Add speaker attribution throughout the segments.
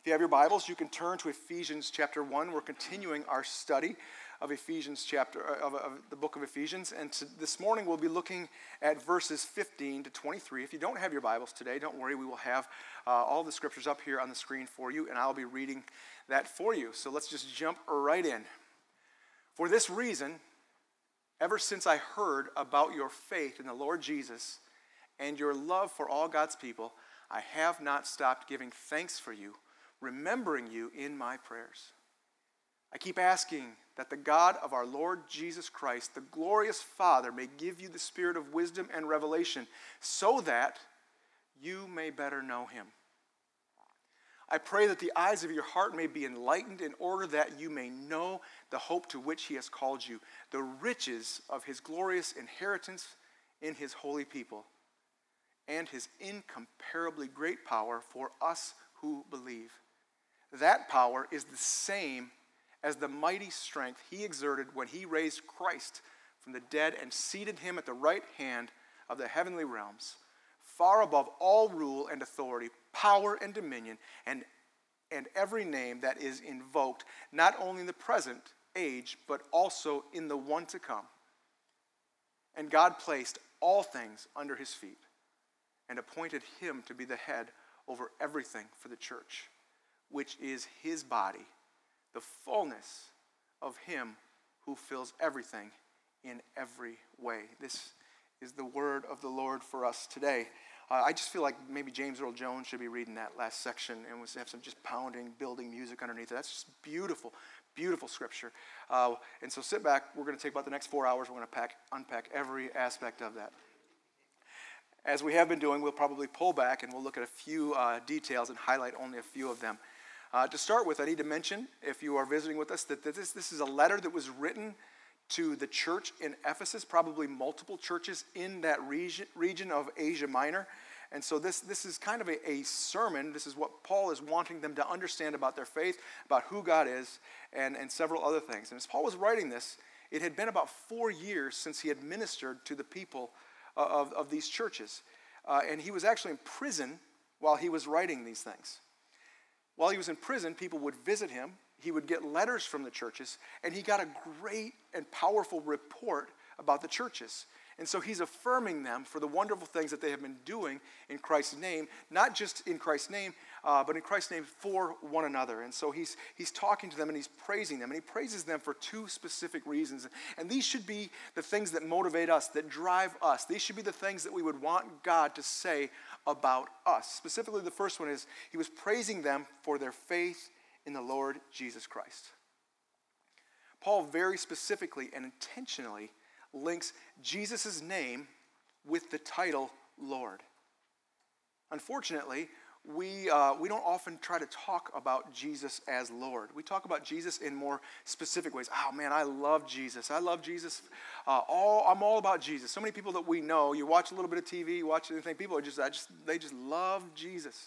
Speaker 1: If you have your Bibles, you can turn to Ephesians chapter 1. We're continuing our study of Ephesians of the book of Ephesians. And this morning we'll be looking at verses 15 to 23. If you don't have your Bibles today, don't worry. We will have all the scriptures up here on the screen for you, and I'll be reading that for you. So let's just jump right in. For this reason, ever since I heard about your faith in the Lord Jesus and your love for all God's people, I have not stopped giving thanks for you, remembering you in my prayers. I keep asking that the God of our Lord Jesus Christ, the glorious Father, may give you the spirit of wisdom and revelation so that you may better know him. I pray that the eyes of your heart may be enlightened in order that you may know the hope to which he has called you, the riches of his glorious inheritance in his holy people, and his incomparably great power for us who believe. That power is the same as the mighty strength he exerted when he raised Christ from the dead and seated him at the right hand of the heavenly realms, far above all rule and authority, power and dominion, and every name that is invoked, not only in the present age, but also in the one to come. And God placed all things under his feet and appointed him to be the head over everything for the church, which is his body, the fullness of him who fills everything in every way. This is the word of the Lord for us today. I just feel like maybe James Earl Jones should be reading that last section and have some just pounding, building music underneath it. That's just beautiful, beautiful scripture. And so sit back. We're going to take about the next 4 hours. We're going to unpack every aspect of that. As we have been doing, we'll probably pull back and we'll look at a few details and highlight only a few of them. To start with, I need to mention, if you are visiting with us, that this is a letter that was written to the church in Ephesus, probably multiple churches in that region of Asia Minor. And so this is kind of a sermon. This is what Paul is wanting them to understand about their faith, about who God is, and several other things. And as Paul was writing this, it had been about 4 years since he had ministered to the people of these churches. And he was actually in prison while he was writing these things. While he was in prison, people would visit him. He would get letters from the churches, and he got a great and powerful report about the churches. And so he's affirming them for the wonderful things that they have been doing in Christ's name, not just in Christ's name, but in Christ's name for one another. And so he's talking to them and he's praising them, and he praises them for two specific reasons. And these should be the things that motivate us, that drive us. These should be the things that we would want God to say about us. Specifically, the first one is he was praising them for their faith in the Lord Jesus Christ. Paul very specifically and intentionally links Jesus' name with the title Lord. Unfortunately, we don't often try to talk about Jesus as Lord. We talk about Jesus in more specific ways. Oh man, I love Jesus. I love Jesus. I'm all about Jesus. So many people that we know, you watch a little bit of TV, you watch anything, people are they just love Jesus.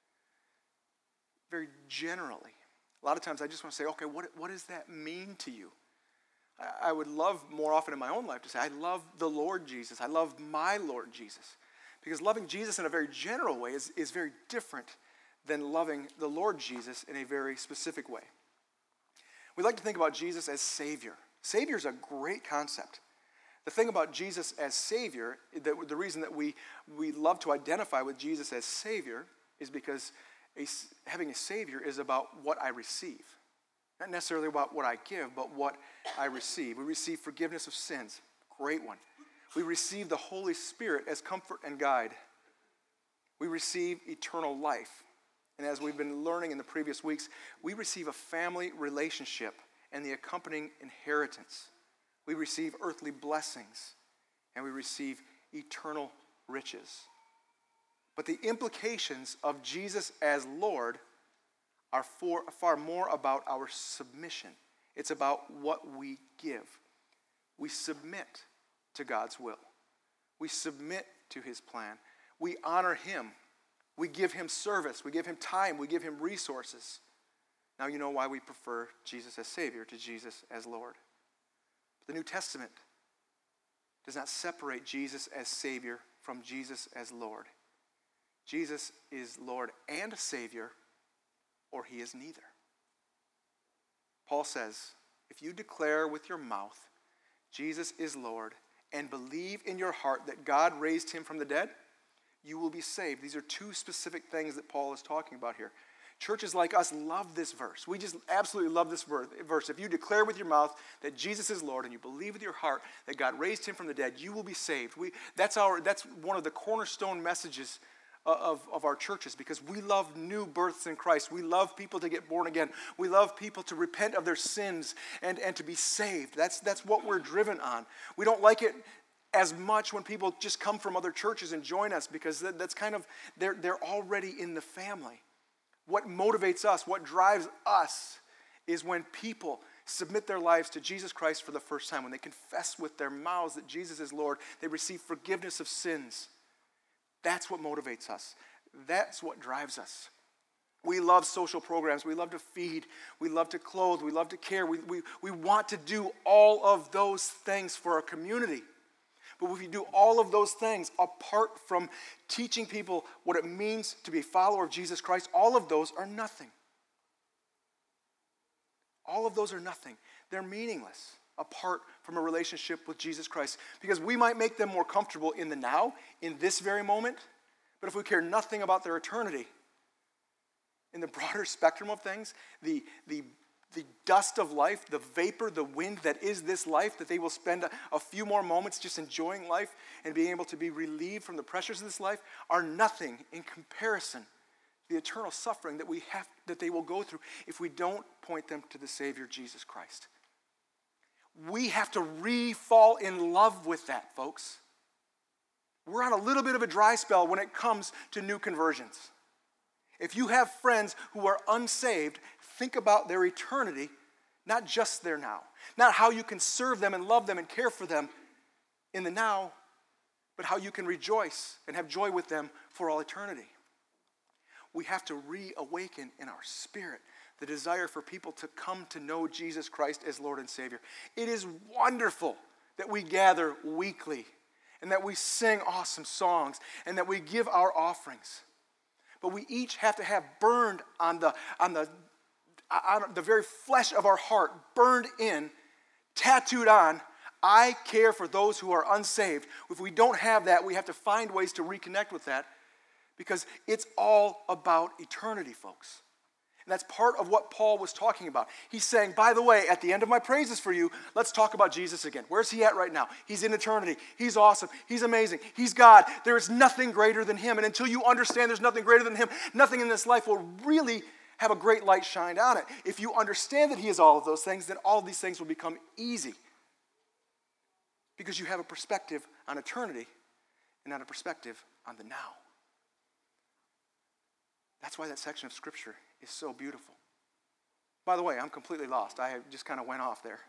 Speaker 1: Very generally. A lot of times I just want to say, okay, what does that mean to you? I would love more often in my own life to say, I love the Lord Jesus. I love my Lord Jesus. Because loving Jesus in a very general way is very different than loving the Lord Jesus in a very specific way. We like to think about Jesus as Savior. Savior is a great concept. The thing about Jesus as Savior, the reason that we love to identify with Jesus as Savior is because having a Savior is about what I receive. Not necessarily about what I give, but what I receive. We receive forgiveness of sins. Great one. We receive the Holy Spirit as comfort and guide. We receive eternal life. And as we've been learning in the previous weeks, we receive a family relationship and the accompanying inheritance. We receive earthly blessings, and we receive eternal riches. But the implications of Jesus as Lord are far more about our submission. It's about what we give. We submit to God's will. We submit to his plan. We honor him. We give him service. We give him time. We give him resources. Now you know why we prefer Jesus as Savior to Jesus as Lord. The New Testament does not separate Jesus as Savior from Jesus as Lord. Jesus is Lord and Savior or he is neither. Paul says, if you declare with your mouth Jesus is Lord and believe in your heart that God raised him from the dead, you will be saved. These are two specific things that Paul is talking about here. Churches like us love this verse. We just absolutely love this verse. If you declare with your mouth that Jesus is Lord and you believe with your heart that God raised him from the dead, you will be saved. That's one of the cornerstone messages of our churches, because we love new births in Christ. We love people to get born again. We love people to repent of their sins and to be saved. That's what we're driven on. We don't like it as much when people just come from other churches and join us, because that's kind of, they're already in the family. What motivates us, what drives us, is when people submit their lives to Jesus Christ for the first time, when they confess with their mouths that Jesus is Lord, they receive forgiveness of sins. That's what motivates us. That's what drives us. We love social programs. We love to feed. We love to clothe. We love to care. We want to do all of those things for our community. But if you do all of those things apart from teaching people what it means to be a follower of Jesus Christ, all of those are nothing. All of those are nothing. They're meaningless apart from a relationship with Jesus Christ. Because we might make them more comfortable in the now, in this very moment, but if we care nothing about their eternity, in the broader spectrum of things, the dust of life, the vapor, the wind that is this life, that they will spend a few more moments just enjoying life and being able to be relieved from the pressures of this life, are nothing in comparison to the eternal suffering that they will go through if we don't point them to the Savior, Jesus Christ. We have to re-fall in love with that, folks. We're on a little bit of a dry spell when it comes to new conversions. If you have friends who are unsaved, think about their eternity, not just their now. Not how you can serve them and love them and care for them in the now, but how you can rejoice and have joy with them for all eternity. We have to reawaken in our spirit the desire for people to come to know Jesus Christ as Lord and Savior. It is wonderful that we gather weekly and that we sing awesome songs and that we give our offerings. But we each have to have burned on the very flesh of our heart, burned in, tattooed on, I care for those who are unsaved. If we don't have that, we have to find ways to reconnect with that, because it's all about eternity, folks. And that's part of what Paul was talking about. He's saying, by the way, at the end of my praises for you, let's talk about Jesus again. Where's he at right now? He's in eternity. He's awesome. He's amazing. He's God. There is nothing greater than him. And until you understand there's nothing greater than him, nothing in this life will really have a great light shined on it. If you understand that he is all of those things, then all of these things will become easy, because you have a perspective on eternity and not a perspective on the now. That's why that section of Scripture is so beautiful. By the way, I'm completely lost. I just kind of went off there.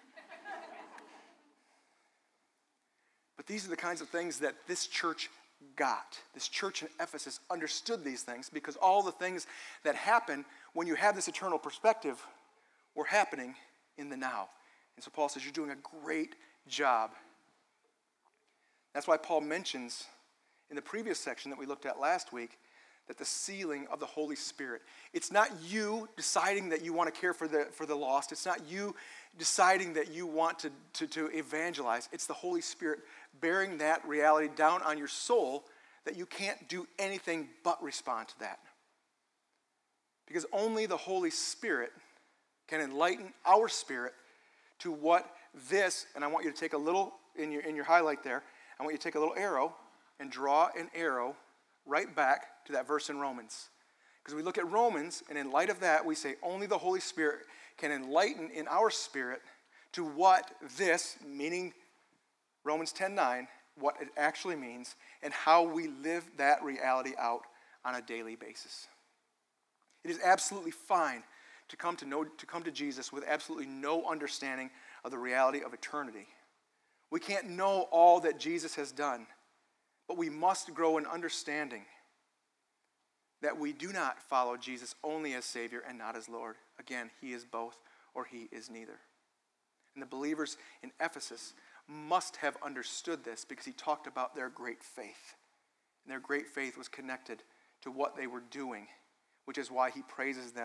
Speaker 1: But these are the kinds of things that this church got. This church in Ephesus understood these things, because all the things that happen when you have this eternal perspective were happening in the now. And so Paul says, you're doing a great job. That's why Paul mentions in the previous section that we looked at last week that the sealing of the Holy Spirit. It's not you deciding that you want to care for the lost. It's not you deciding that you want to evangelize. It's the Holy Spirit bearing that reality down on your soul, that you can't do anything but respond to that. Because only the Holy Spirit can enlighten our spirit to what this, and I want you to take a little, in your highlight there, I want you to take a little arrow and draw an arrow right back to that verse in Romans. Because we look at Romans, and in light of that, we say only the Holy Spirit can enlighten in our spirit to what this, meaning Romans 10:9, what it actually means, and how we live that reality out on a daily basis. It is absolutely fine to come to Jesus with absolutely no understanding of the reality of eternity. We can't know all that Jesus has done, but we must grow in understanding that we do not follow Jesus only as Savior and not as Lord. Again, he is both, or he is neither. And the believers in Ephesus must have understood this, because he talked about their great faith. And their great faith was connected to what they were doing, which is why he praises them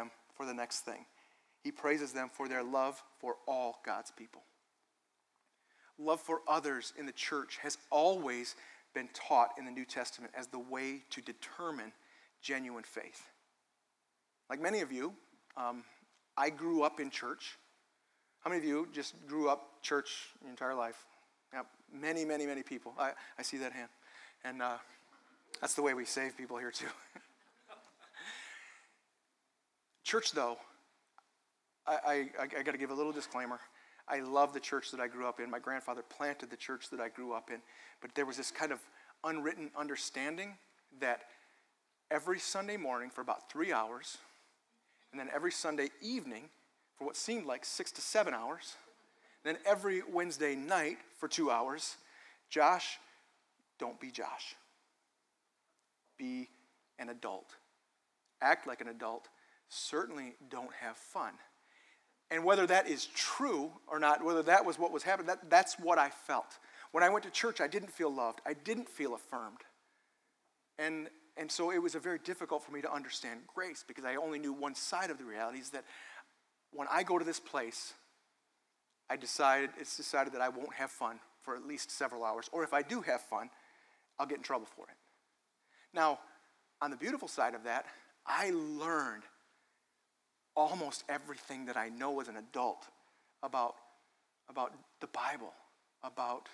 Speaker 1: for the next thing. He praises them for their love for all God's people. Love for others in the church has always been taught in the New Testament as the way to determine genuine faith. Like many of you, I grew up in church. How many of you just grew up church your entire life? Yep. Many, many, many people. I see that hand. And that's the way we save people here too. Church, though, I got to give a little disclaimer. I love the church that I grew up in. My grandfather planted the church that I grew up in. But there was this kind of unwritten understanding that every Sunday morning for about 3 hours, and then every Sunday evening for what seemed like 6 to 7 hours, and then every Wednesday night for 2 hours, Josh, don't be Josh. Be an adult. Act like an adult. Certainly don't have fun. And whether that is true or not, whether that was what was happening, that's what I felt. When I went to church, I didn't feel loved. I didn't feel affirmed. And so it was very difficult for me to understand grace because I only knew one side of the reality is that when I go to this place, it's decided that I won't have fun for at least several hours. Or if I do have fun, I'll get in trouble for it. Now, on the beautiful side of that, I learned almost everything that I know as an adult about the Bible, about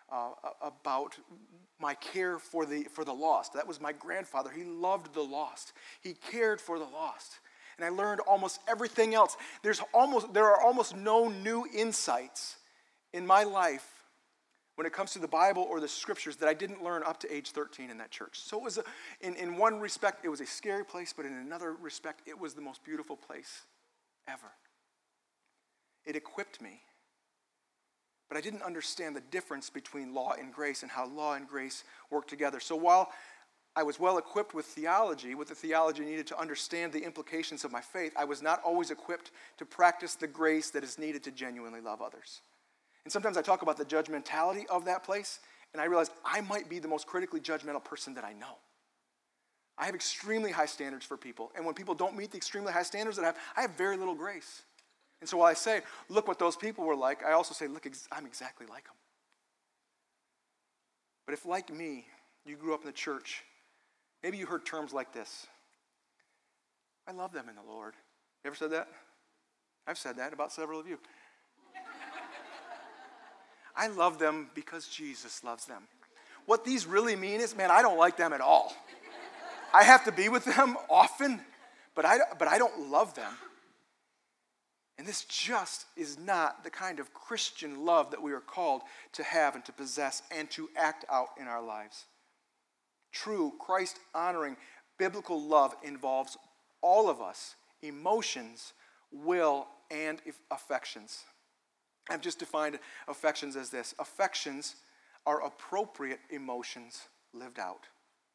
Speaker 1: my care for the lost. That was my grandfather. He loved the lost. He cared for the lost. And I learned almost everything else. There are almost no new insights in my life when it comes to the Bible or the scriptures that I didn't learn up to age 13 in that church. So it was, in one respect, it was a scary place, but in another respect, it was the most beautiful place ever. It equipped me. But I didn't understand the difference between law and grace and how law and grace work together. So while I was well equipped with the theology needed to understand the implications of my faith, I was not always equipped to practice the grace that is needed to genuinely love others. And sometimes I talk about the judgmentality of that place, and I realize I might be the most critically judgmental person that I know. I have extremely high standards for people, and when people don't meet the extremely high standards that I have very little grace. And so while I say, look what those people were like, I also say, look, I'm exactly like them. But if, like me, you grew up in the church, maybe you heard terms like this. I love them in the Lord. You ever said that? I've said that about several of you. I love them because Jesus loves them. What these really mean is, man, I don't like them at all. I have to be with them often, but I don't love them. And this just is not the kind of Christian love that we are called to have and to possess and to act out in our lives. True, Christ-honoring, biblical love involves all of us, emotions, will, and affections. I've just defined affections as this. Affections are appropriate emotions lived out.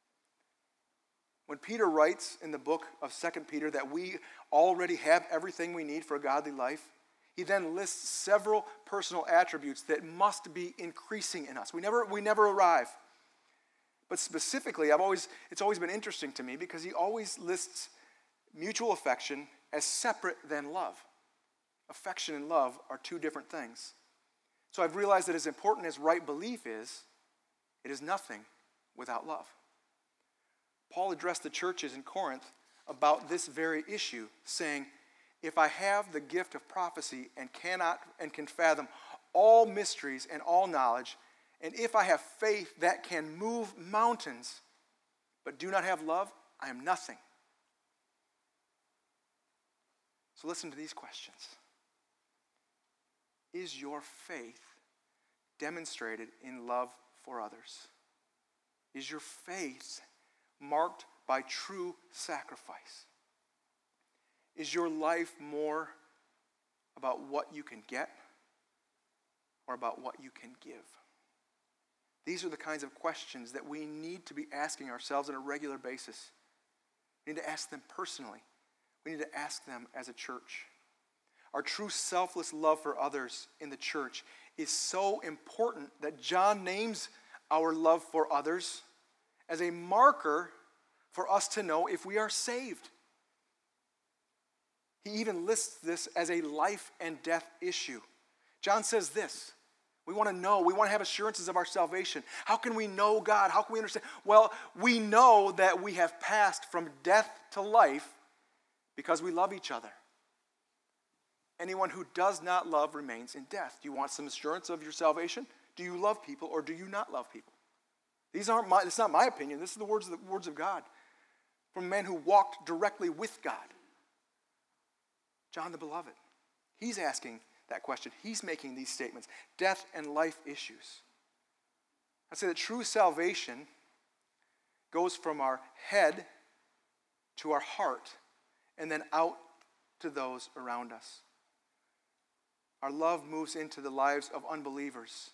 Speaker 1: When Peter writes in the book of 2 Peter that we already have everything we need for a godly life, he then lists several personal attributes that must be increasing in us. We never arrive. But specifically, it's always been interesting to me because he always lists mutual affection as separate than love. Affection and love are two different things. So I've realized that as important as right belief is, it is nothing without love. Paul addressed the churches in Corinth about this very issue, saying, if I have the gift of prophecy and can fathom all mysteries and all knowledge, and if I have faith that can move mountains, but do not have love, I am nothing. So listen to these questions. Is your faith demonstrated in love for others? Is your faith marked by true sacrifice? Is your life more about what you can get or about what you can give? These are the kinds of questions that we need to be asking ourselves on a regular basis. We need to ask them personally. We need to ask them as a church. Our true selfless love for others in the church is so important that John names our love for others as a marker for us to know if we are saved. He even lists this as a life and death issue. John says this. We want to know. We want to have assurances of our salvation. How can we know God? How can we understand? Well, we know that we have passed from death to life because we love each other. Anyone who does not love remains in death. Do you want some assurance of your salvation? Do you love people or do you not love people? It's not my opinion. This is the words of God from a man who walked directly with God. John the Beloved. He's asking that question. He's making these statements. Death and life issues. I say that true salvation goes from our head to our heart and then out to those around us. Our love moves into the lives of unbelievers.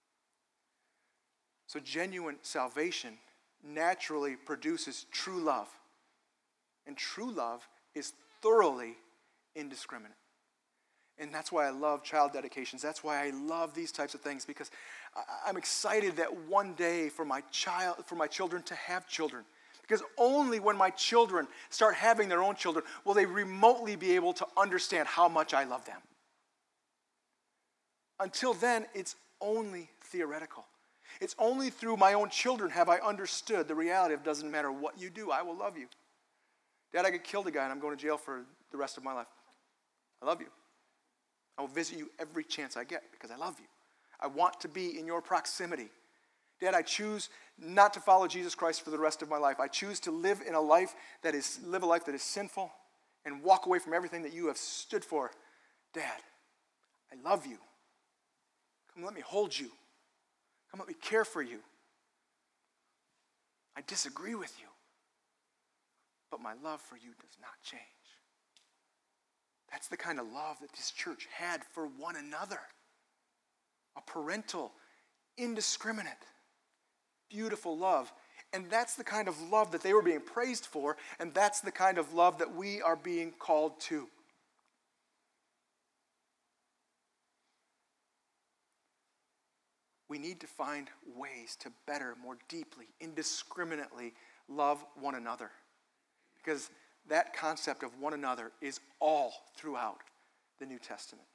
Speaker 1: So genuine salvation naturally produces true love. And true love is thoroughly indiscriminate. And that's why I love child dedications. That's why I love these types of things, because I'm excited that one day for my children to have children. Because only when my children start having their own children will they remotely be able to understand how much I love them. Until then, it's only theoretical. It's only through my own children have I understood the reality of it doesn't matter what you do, I will love you. Dad, I could kill the guy and I'm going to jail for the rest of my life. I love you. I will visit you every chance I get because I love you. I want to be in your proximity. Dad, I choose not to follow Jesus Christ for the rest of my life. I choose to live a life that is sinful and walk away from everything that you have stood for. Dad, I love you. Come let me hold you. Come let me care for you. I disagree with you, but my love for you does not change. That's the kind of love that this church had for one another. A parental, indiscriminate, beautiful love. And that's the kind of love that they were being praised for, and that's the kind of love that we are being called to. We need to find ways to better, more deeply, indiscriminately love one another. Because that concept of one another is all throughout the New Testament.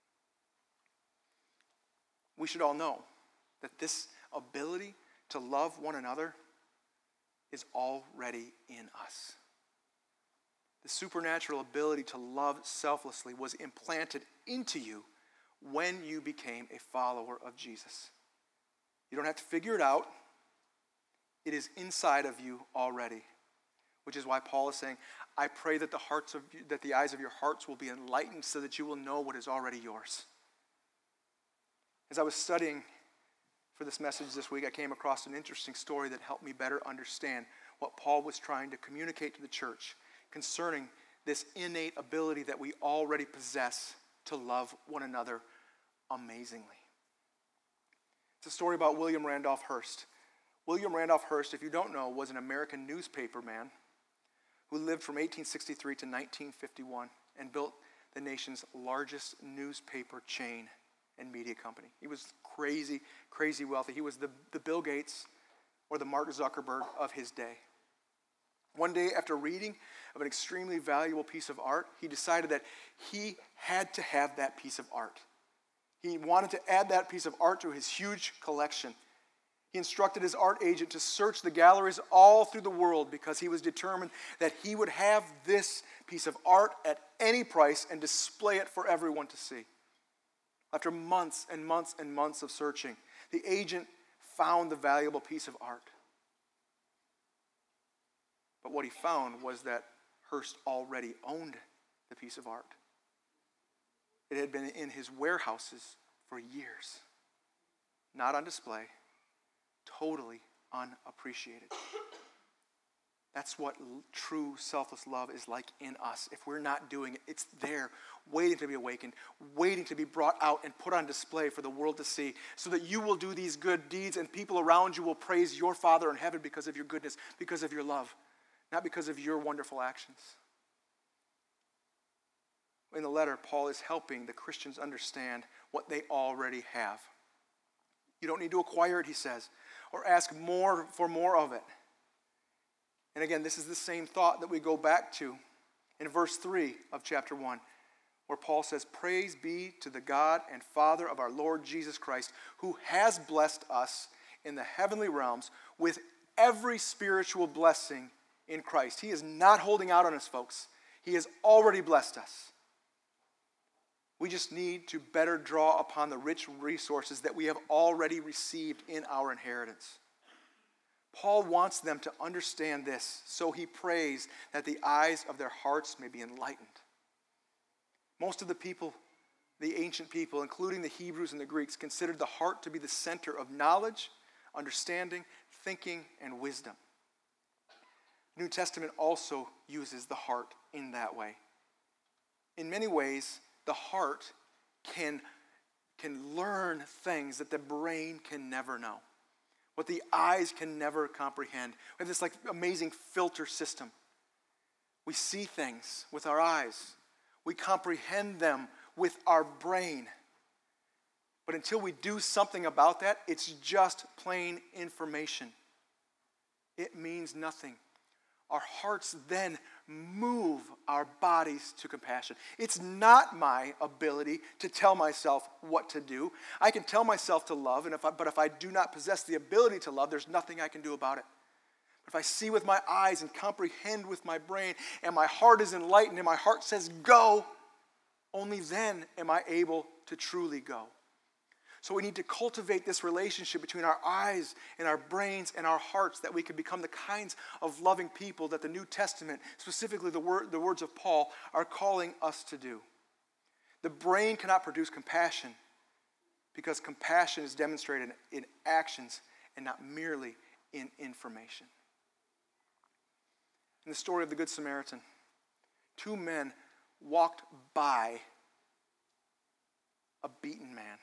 Speaker 1: We should all know that this ability to love one another is already in us. The supernatural ability to love selflessly was implanted into you when you became a follower of Jesus. You don't have to figure it out. It is inside of you already. Which is why Paul is saying, I pray that the eyes of your hearts will be enlightened so that you will know what is already yours. As I was studying for this message this week, I came across an interesting story that helped me better understand what Paul was trying to communicate to the church concerning this innate ability that we already possess to love one another amazingly. It's a story about William Randolph Hearst. William Randolph Hearst, if you don't know, was an American newspaper man who lived from 1863 to 1951 and built the nation's largest newspaper chain and media company. He was crazy, crazy wealthy. He was the Bill Gates or the Mark Zuckerberg of his day. One day, after reading of an extremely valuable piece of art, he decided that he had to have that piece of art. He wanted to add that piece of art to his huge collection. He instructed his art agent to search the galleries all through the world because he was determined that he would have this piece of art at any price and display it for everyone to see. After months and months and months of searching, the agent found the valuable piece of art. But what he found was that Hearst already owned the piece of art. It had been in his warehouses for years, not on display, totally unappreciated. That's what true selfless love is like in us. If we're not doing it, it's there, waiting to be awakened, waiting to be brought out and put on display for the world to see, so that you will do these good deeds and people around you will praise your Father in heaven because of your goodness, because of your love, not because of your wonderful actions. In the letter, Paul is helping the Christians understand what they already have. You don't need to acquire it, he says, or ask more for more of it. And again, this is the same thought that we go back to in verse 3 of chapter 1, where Paul says, "Praise be to the God and Father of our Lord Jesus Christ, who has blessed us in the heavenly realms with every spiritual blessing in Christ." He is not holding out on us, folks. He has already blessed us. We just need to better draw upon the rich resources that we have already received in our inheritance. Paul wants them to understand this, so he prays that the eyes of their hearts may be enlightened. Most of the people, the ancient people, including the Hebrews and the Greeks, considered the heart to be the center of knowledge, understanding, thinking, and wisdom. The New Testament also uses the heart in that way. In many ways, the heart can learn things that the brain can never know, what the eyes can never comprehend. We have this amazing filter system. We see things with our eyes. We comprehend them with our brain. But until we do something about that, it's just plain information. It means nothing. Our hearts then move our bodies to compassion. It's not my ability to tell myself what to do. I can tell myself to love, but if I do not possess the ability to love, there's nothing I can do about it. But if I see with my eyes and comprehend with my brain, and my heart is enlightened, and my heart says go, only then am I able to truly go. So we need to cultivate this relationship between our eyes and our brains and our hearts, that we can become the kinds of loving people that the New Testament, specifically the words of Paul, are calling us to do. The brain cannot produce compassion because compassion is demonstrated in actions and not merely in information. In the story of the Good Samaritan, two men walked by a beaten man.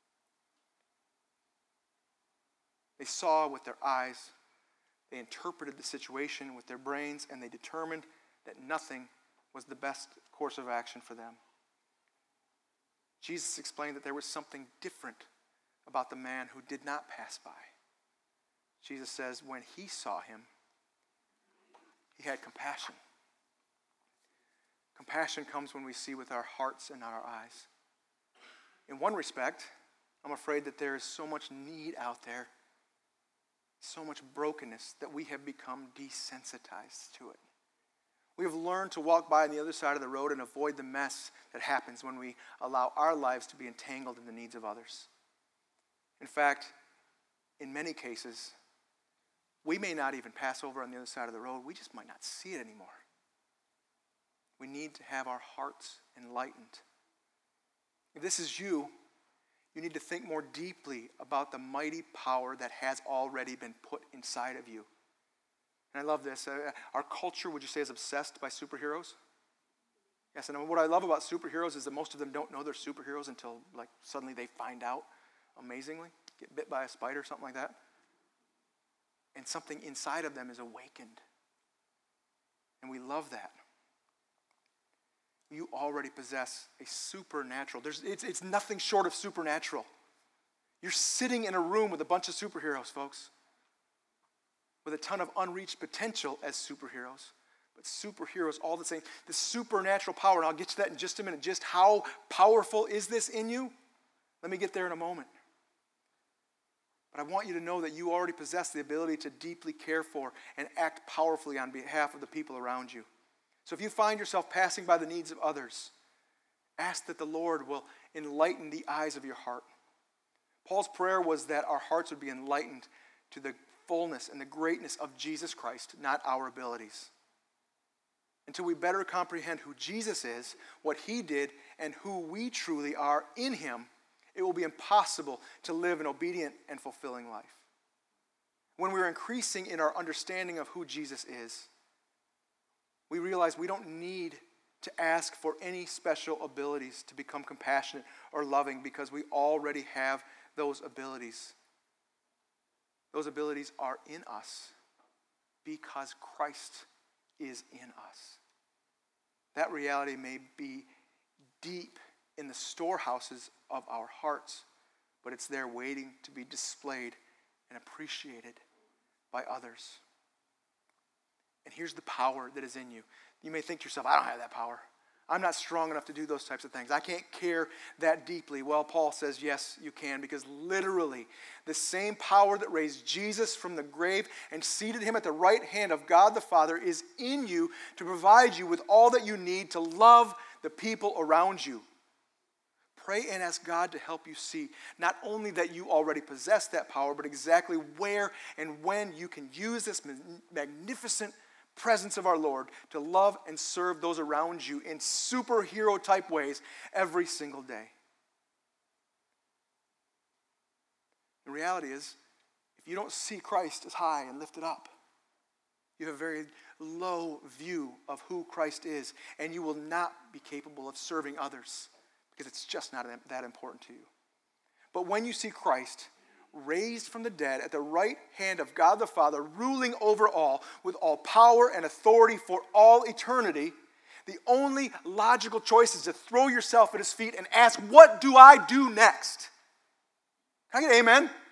Speaker 1: They saw with their eyes, they interpreted the situation with their brains, and they determined that nothing was the best course of action for them. Jesus explained that there was something different about the man who did not pass by. Jesus says when he saw him, he had compassion. Compassion comes when we see with our hearts and not our eyes. In one respect, I'm afraid that there is so much need out there, so much brokenness, that we have become desensitized to it. We have learned to walk by on the other side of the road and avoid the mess that happens when we allow our lives to be entangled in the needs of others. In fact, in many cases, we may not even pass over on the other side of the road. We just might not see it anymore. We need to have our hearts enlightened. If this is you, you need to think more deeply about the mighty power that has already been put inside of you. And I love this. Our culture, would you say, is obsessed by superheroes? Yes, and what I love about superheroes is that most of them don't know they're superheroes until suddenly they find out, amazingly, get bit by a spider or something like that. And something inside of them is awakened. And we love that. You already possess a supernatural. It's nothing short of supernatural. You're sitting in a room with a bunch of superheroes, folks, with a ton of unreached potential as superheroes. But superheroes all the same. The supernatural power, and I'll get to that in just a minute. Just how powerful is this in you? Let me get there in a moment. But I want you to know that you already possess the ability to deeply care for and act powerfully on behalf of the people around you. So if you find yourself passing by the needs of others, ask that the Lord will enlighten the eyes of your heart. Paul's prayer was that our hearts would be enlightened to the fullness and the greatness of Jesus Christ, not our abilities. Until we better comprehend who Jesus is, what he did, and who we truly are in him, it will be impossible to live an obedient and fulfilling life. When we're increasing in our understanding of who Jesus is, we realize we don't need to ask for any special abilities to become compassionate or loving, because we already have those abilities. Those abilities are in us because Christ is in us. That reality may be deep in the storehouses of our hearts, but it's there waiting to be displayed and appreciated by others. And here's the power that is in you. You may think to yourself, I don't have that power. I'm not strong enough to do those types of things. I can't care that deeply. Well, Paul says, yes, you can, because literally the same power that raised Jesus from the grave and seated him at the right hand of God the Father is in you to provide you with all that you need to love the people around you. Pray and ask God to help you see not only that you already possess that power, but exactly where and when you can use this magnificent presence of our Lord to love and serve those around you in superhero type ways every single day. The reality is, if you don't see Christ as high and lifted up, you have a very low view of who Christ is, and you will not be capable of serving others because it's just not that important to you. But when you see Christ raised from the dead at the right hand of God the Father, ruling over all with all power and authority for all eternity, the only logical choice is to throw yourself at his feet and ask, what do I do next? Can I get amen? Amen.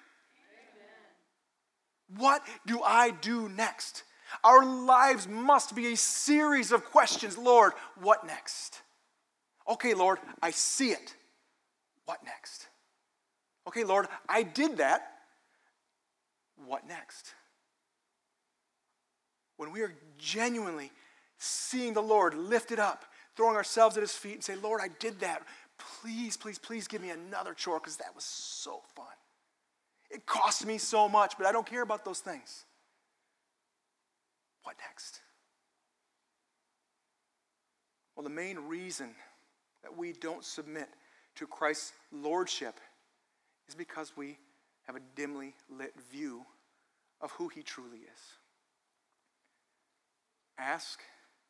Speaker 1: What do I do next? Our lives must be a series of questions. Lord, what next? Okay, Lord, I see it. What next? Okay, Lord, I did that. What next? When we are genuinely seeing the Lord lifted up, throwing ourselves at his feet and say, Lord, I did that. Please, please, please give me another chore because that was so fun. It cost me so much, but I don't care about those things. What next? Well, the main reason that we don't submit to Christ's lordship is because we have a dimly lit view of who he truly is. Ask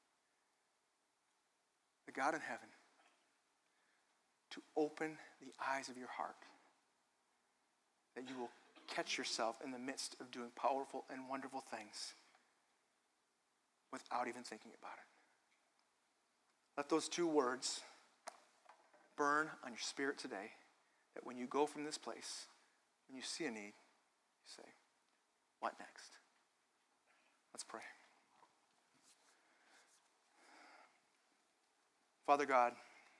Speaker 1: the God in heaven to open the eyes of your heart, that you will catch yourself in the midst of doing powerful and wonderful things without even thinking about it. Let those two words burn on your spirit today, that when you go from this place, when you see a need, you say, what next? Let's pray. Father God,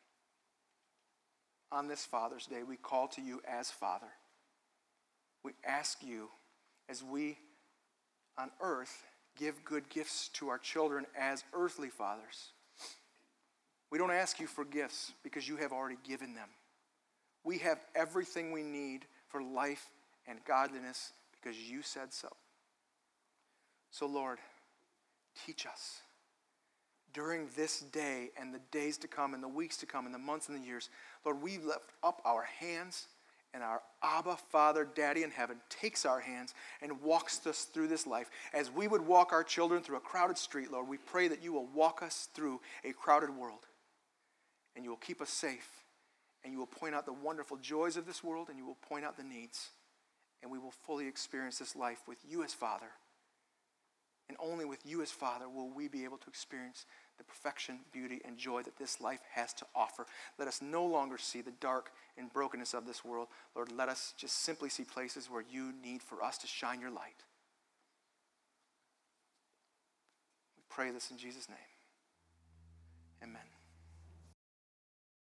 Speaker 1: on this Father's Day, we call to you as Father. We ask you, as we on earth give good gifts to our children as earthly fathers, we don't ask you for gifts because you have already given them. We have everything we need for life and godliness because you said so. So, Lord, teach us during this day and the days to come and the weeks to come and the months and the years. Lord, we lift up our hands, and our Abba, Father, Daddy in heaven takes our hands and walks us through this life. As we would walk our children through a crowded street, Lord, we pray that you will walk us through a crowded world. And you will keep us safe. And you will point out the wonderful joys of this world. And you will point out the needs. And we will fully experience this life with you as Father. And only with you as Father will we be able to experience the perfection, beauty, and joy that this life has to offer. Let us no longer see the dark and brokenness of this world. Lord, let us just simply see places where you need for us to shine your light. We pray this in Jesus' name. Amen.